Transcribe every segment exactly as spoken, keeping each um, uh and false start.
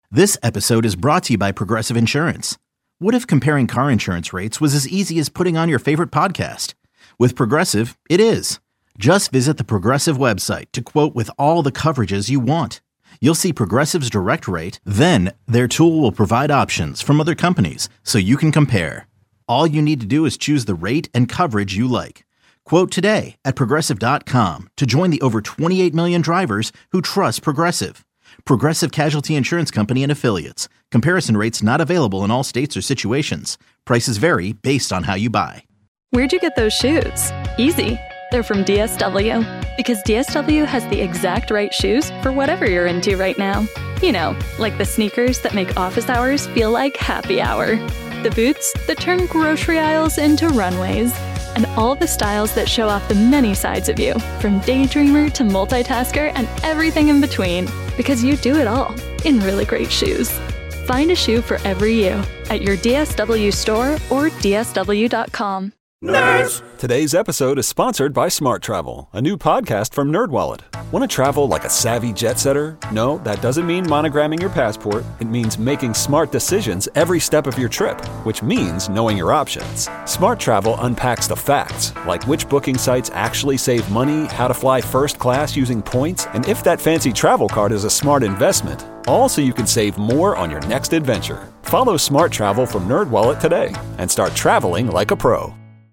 This episode is brought to you by Progressive Insurance. What if comparing car insurance rates was as easy as putting on your favorite podcast? With Progressive, it is. Just visit the Progressive website to quote with all the coverages you want. You'll see Progressive's direct rate, then their tool will provide options from other companies so you can compare. All you need to do is choose the rate and coverage you like. Quote today at progressive dot com to join the over twenty-eight million drivers who trust Progressive. Progressive Casualty Insurance Company and Affiliates. Comparison rates not available in all states or situations. Prices vary based on how you buy. Where'd you get those shoes? Easy. They're from D S W. Because D S W has the exact right shoes for whatever you're into right now. You know, like the sneakers that make office hours feel like happy hour. The boots that turn grocery aisles into runways. And all the styles that show off the many sides of you, from daydreamer to multitasker and everything in between, because you do it all in really great shoes. Find a shoe for every you at your D S W store or D S W dot com. Nerds! Today's episode is sponsored by Smart Travel, a new podcast from NerdWallet. Want to travel like a savvy jet setter? No, that doesn't mean monogramming your passport. It means making smart decisions every step of your trip, which means knowing your options. Smart Travel unpacks the facts, like which booking sites actually save money, how to fly first class using points, and if that fancy travel card is a smart investment. All so you can save more on your next adventure. Follow Smart Travel from NerdWallet today and start traveling like a pro.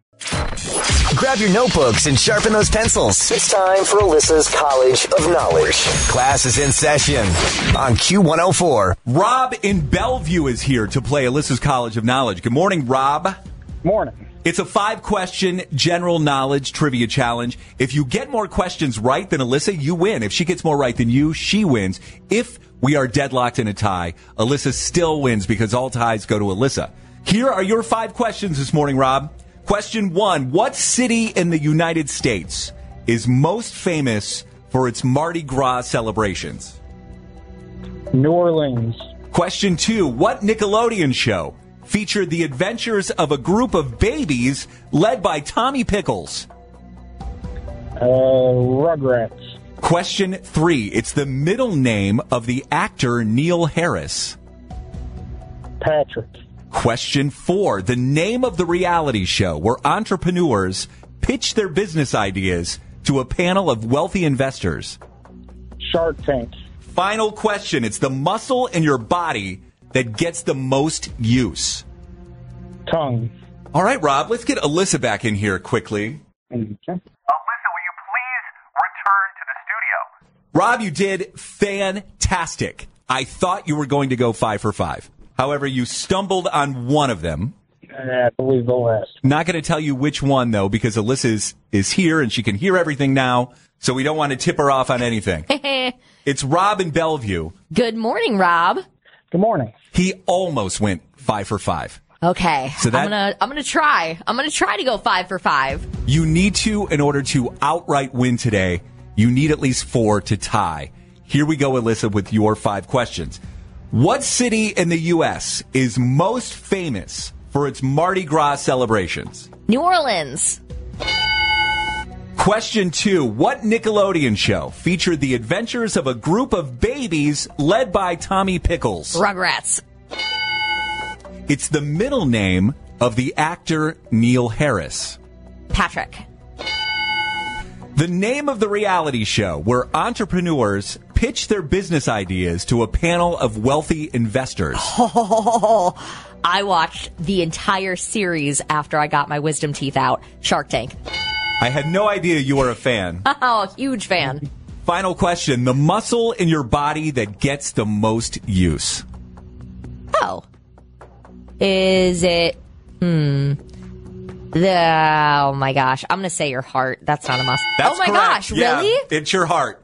Grab your notebooks and sharpen those pencils. It's time for Alyssa's College of Knowledge. Class is in session on Q one oh four. Rob in Bellevue is here to play Alyssa's College of Knowledge. Good morning, Rob. Morning. It's a five-question general knowledge trivia challenge. If you get more questions right than Alyssa, you win. If she gets more right than you, she wins. If we are deadlocked in a tie, Alyssa still wins because all ties go to Alyssa. Here are your five questions this morning, Rob. Question one, what city in the United States is most famous for its Mardi Gras celebrations? New Orleans. Question two, what Nickelodeon show featured the adventures of a group of babies led by Tommy Pickles? Uh, Rugrats. Question three, it's the middle name of the actor Neil Harris. Patrick. Question four, the name of the reality show where entrepreneurs pitch their business ideas to a panel of wealthy investors. Shark Tank. Final question, it's the muscle in your body that gets the most use. Tongue. All right, Rob, let's get Alyssa back in here quickly. Okay. Alyssa, will you please return to the studio? Rob, you did fantastic. I thought you were going to go five for five. However, you stumbled on one of them. I believe the last. Not going to tell you which one, though, because Alyssa is, is here and she can hear everything now, so we don't want to tip her off on anything. It's Rob in Bellevue. Good morning, Rob. Good morning. He almost went five for five. Okay, so that, I'm gonna I'm gonna try. I'm gonna try to go five for five. You need to, in order to outright win today, you need at least four to tie. Here we go, Alyssa, with your five questions. What city in the U S is most famous for its Mardi Gras celebrations? New Orleans. Question two. What Nickelodeon show featured the adventures of a group of babies led by Tommy Pickles? Rugrats. It's the middle name of the actor Neil Harris. Patrick. The name of the reality show where entrepreneurs pitch their business ideas to a panel of wealthy investors. Oh, I watched the entire series after I got my wisdom teeth out. Shark Tank. I had no idea you were a fan. Oh, huge fan. Final question. The muscle in your body that gets the most use. Oh. Is it... Hmm... The, oh my gosh. I'm going to say your heart. That's not a muscle. That's oh my correct. gosh, really? Yeah, it's your heart.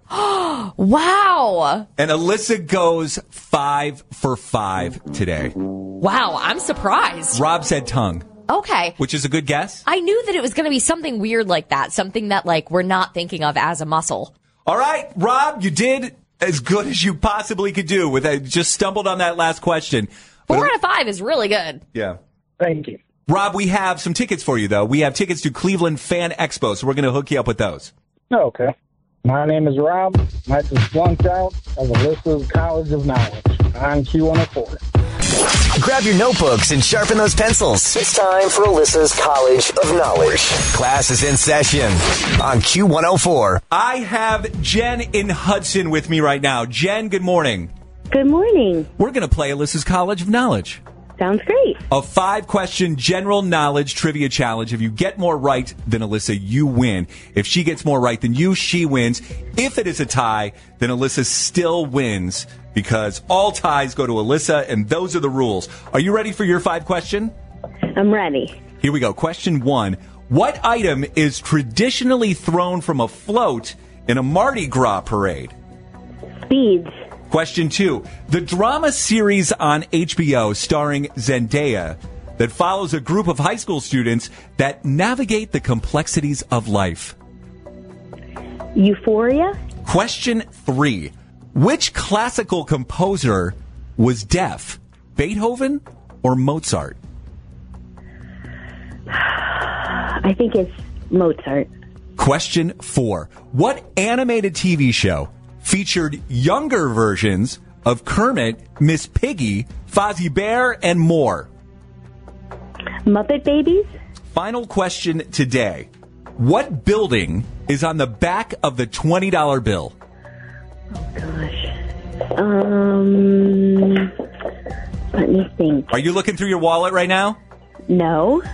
Wow. And Alyssa goes five for five today. Wow, I'm surprised. Rob said tongue. Okay. Which is a good guess. I knew that it was going to be something weird like that. Something that, like, we're not thinking of as a muscle. All right, Rob, you did as good as you possibly could do. With that, just stumbled on that last question. Four but, out of five is really good. Yeah. Thank you. Rob, we have some tickets for you, though. We have tickets to Cleveland Fan Expo, so we're going to hook you up with those. Okay. My name is Rob. I just flunked out of Alyssa's College of Knowledge. on Q one oh four. Grab your notebooks and sharpen those pencils. It's time for Alyssa's College of Knowledge. Class is in session on Q one oh four. I have Jen in Hudson with me right now. Jen, good morning. Good morning. We're going to play Alyssa's College of Knowledge. Sounds great. A five-question general knowledge trivia challenge. If you get more right than Alyssa, you win. If she gets more right than you, she wins. If it is a tie, then Alyssa still wins because all ties go to Alyssa, and those are the rules. Are you ready for your five-question? I'm ready. Here we go. Question one. What item is traditionally thrown from a float in a Mardi Gras parade? Beads. Question two. The drama series on H B O starring Zendaya that follows a group of high school students that navigate the complexities of life. Euphoria. Question three. Which classical composer was deaf? Beethoven or Mozart? I think it's Mozart. Question four. What animated T V show featured younger versions of Kermit, Miss Piggy, Fozzie Bear, and more? Muppet Babies. Final question today. What building is on the back of the twenty dollar bill? Oh, gosh. Um, let me think. Are you looking through your wallet right now? No.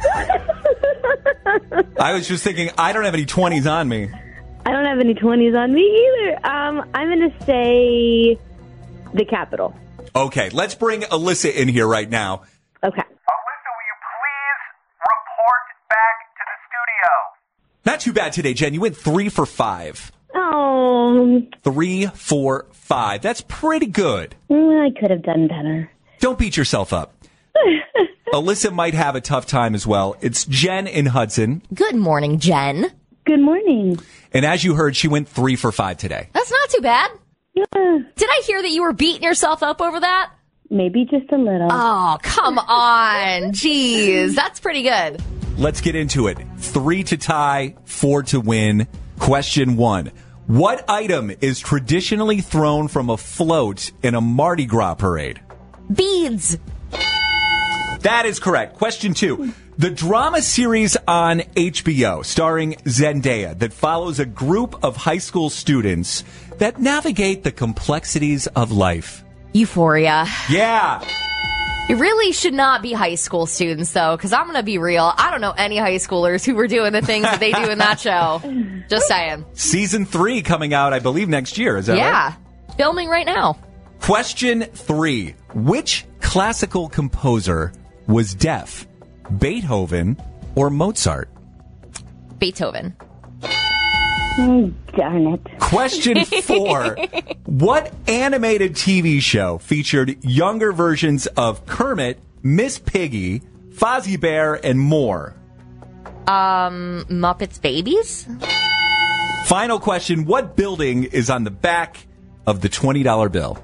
I was just thinking, I don't have any twenties on me. I don't have any twenties on me either. Um, I'm going to say the Capitol. Okay, let's bring Alyssa in here right now. Okay. Alyssa, will you please report back to the studio? Not too bad today, Jen. You went three for five. Oh, Three, four, five. That's pretty good. I could have done better. Don't beat yourself up. Alyssa might have a tough time as well. It's Jen in Hudson. Good morning, Jen. Good morning. And as you heard, she went three for five today. That's not too bad. Yeah, Did I hear that you were beating yourself up over that? maybe just a little. Oh, come on. Jeez, that's pretty good. Let's get into it. Three to tie, four to win. Question one. What item is traditionally thrown from a float in a Mardi Gras parade? Beads. That is correct. Question two. The drama series on H B O starring Zendaya that follows a group of high school students that navigate the complexities of life. Euphoria. Yeah. It really should not be high school students, though, because I'm going to be real. I don't know any high schoolers who were doing the things that they do in that show. Just saying. Season three coming out, I believe, next year. Is that yeah. right? Yeah. Filming right now. Question three. Which classical composer was deaf? Beethoven or Mozart? Beethoven. Oh, darn it. Question four. What animated T V show featured younger versions of Kermit, Miss Piggy, Fozzie Bear, and more? Um, Muppets Babies? Final question. What building is on the back of the twenty dollar bill?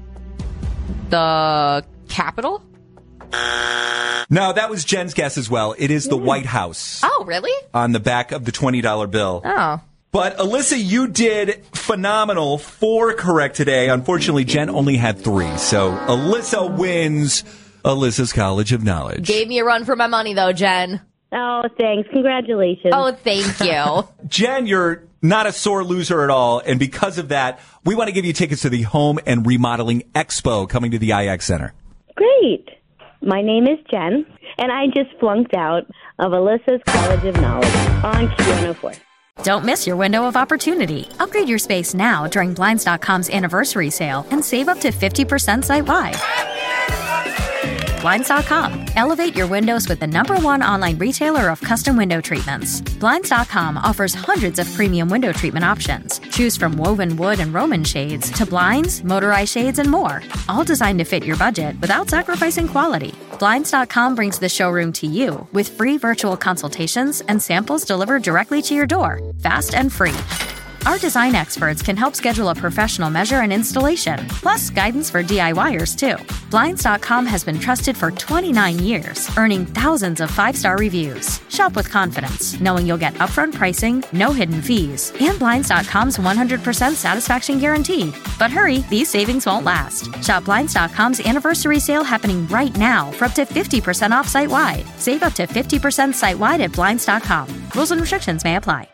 The Capitol? No, that was Jen's guess as well. It is the White House Oh, really? on the back of the twenty dollar bill. Oh. But Alyssa, you did phenomenal. Four correct today. Unfortunately, Jen only had three. So Alyssa wins Alyssa's College of Knowledge. Gave me a run for my money, though, Jen. Oh, thanks. Congratulations. Oh, thank you. Jen, you're not a sore loser at all. And because of that, we want to give you tickets to the Home and Remodeling Expo coming to the I X Center. Great. My name is Jen, and I just flunked out of Alyssa's College of Knowledge on Q one oh four. Don't miss your window of opportunity. Upgrade your space now during Blinds dot com's anniversary sale and save up to fifty percent site-wide. Blinds dot com. Elevate your windows with the number one online retailer of custom window treatments. Blinds dot com offers hundreds of premium window treatment options. Choose from woven wood and Roman shades to blinds, motorized shades, and more. All designed to fit your budget without sacrificing quality. Blinds dot com brings the showroom to you with free virtual consultations and samples delivered directly to your door, fast and free. Our design experts can help schedule a professional measure and installation, plus guidance for DIYers too. Blinds dot com has been trusted for twenty-nine years, earning thousands of five-star reviews. Shop with confidence, knowing you'll get upfront pricing, no hidden fees, and Blinds dot com's one hundred percent satisfaction guarantee. But hurry, these savings won't last. Shop Blinds dot com's anniversary sale happening right now for up to fifty percent off site-wide. Save up to fifty percent site-wide at Blinds dot com. Rules and restrictions may apply.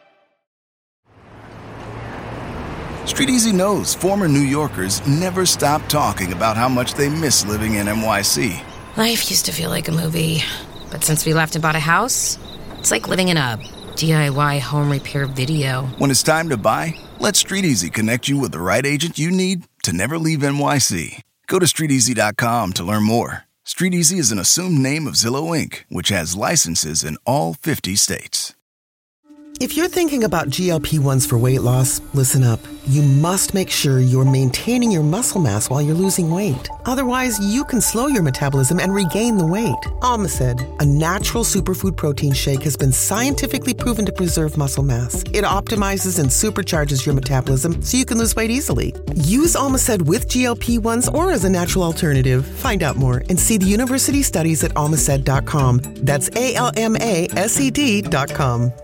Street Easy knows former New Yorkers never stop talking about how much they miss living in N Y C. Life used to feel like a movie, but since we left and bought a house, it's like living in a D I Y home repair video. When it's time to buy, let Street Easy connect you with the right agent you need to never leave N Y C. Go to street easy dot com to learn more. Street Easy is an assumed name of Zillow Incorporated, which has licenses in all fifty states. If you're thinking about G L P ones for weight loss, listen up. You must make sure you're maintaining your muscle mass while you're losing weight. Otherwise, you can slow your metabolism and regain the weight. Almacid, a natural superfood protein shake, has been scientifically proven to preserve muscle mass. It optimizes and supercharges your metabolism so you can lose weight easily. Use Almacid with G L P ones or as a natural alternative. Find out more and see the university studies at almacid dot com. That's A L M A S E D dot com.